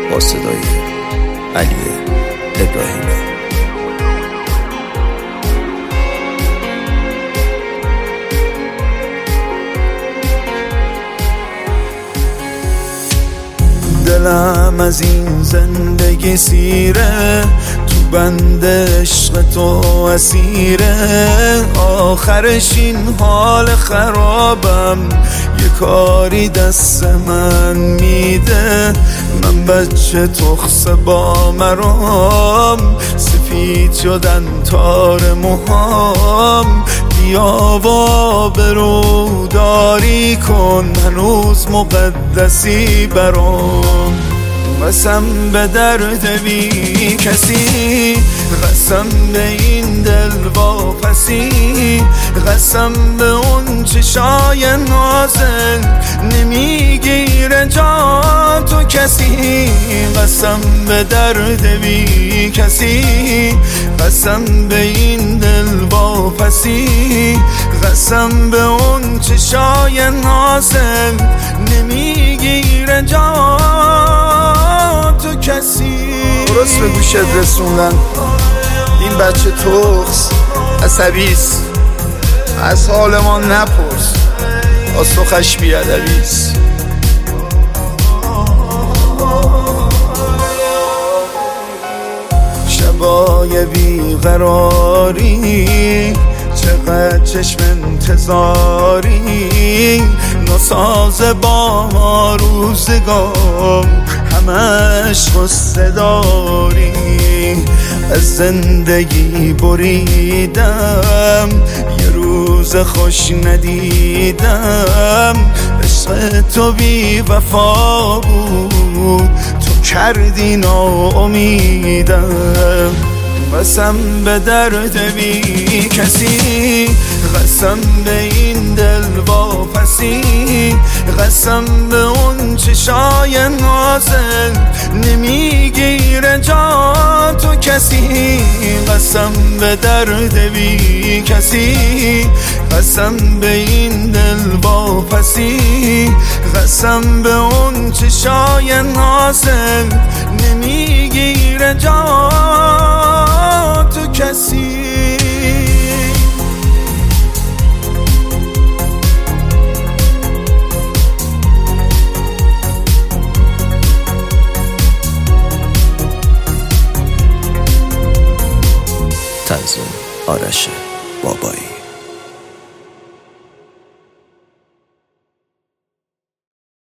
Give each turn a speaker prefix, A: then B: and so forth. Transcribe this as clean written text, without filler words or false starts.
A: با صدای علی ابراهیمی.
B: دلم از این زندگی سیره، تو بند عشق تو اسیره. آخرش این حال خرابم یه کاری دست من میده. من بچه تخصه با مرام، سفید شدن تار موهام. بیا و آبروداری کن، هنوز مقدسی برام. قسم به درد بی کسی، قسم به این دل واپسی، قسم به اون چشای نازل نمیگیره جا تو کسی. قسم به درد بی کسی، قسم به این دل واپسی، قسم به اون چشای نازل نمیگیره جا تو کسی.
A: درست به گوشت رسوندن این بچه تخس عصبیست، از حال ما نپرس، پاسخش بیادبیست.
B: شبای بیقراری، چقدر چشم انتظاری، ناساز با روزگار همش غصه داری. از زندگی بریدم، یه روز خوش ندیدم. عشق تو بی وفا بود، تو کردی ناامیدم. قسم به درد بی کسی، قسم به این دل واپسی، قسم به اون چشای نازل نمیگیره جا تو کسی. قسم به درد بی کسی، قسم به این دل واپسی، قسم به اون چشای نازل نمیگیره جا تو کسی.